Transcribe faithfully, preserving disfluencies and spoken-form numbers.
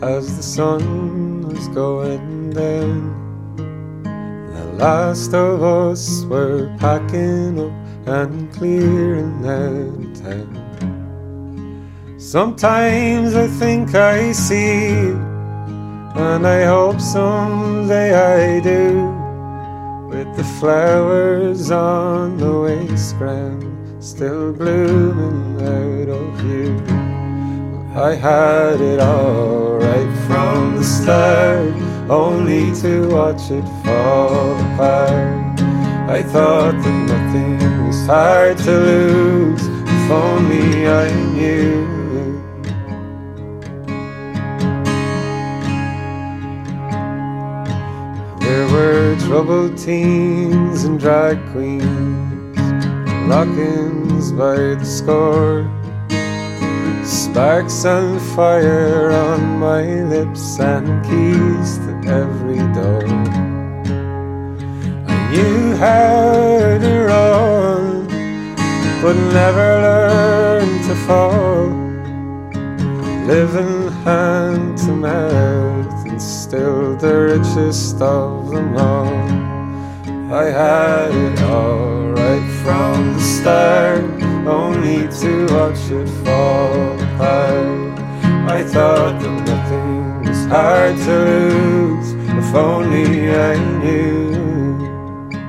As the sun was going down, the last of us were packing up and clearing out town. Sometimes I think I see you, and I hope someday I do, with the flowers on the waste ground still blooming out of you. I had it all right from the start, only to watch it fall apart. I thought that nothing was hard to lose, if only I knew. There were troubled teens and drag queens, lock-ins by the score, sparks and fire on my lips and keys to every door. I knew how to run, but never learned to fall, living hand to mouth and still the richest of them all. I had it all right from the start, only to watch it fall apart. I thought that nothing was hard to lose, if only I knew.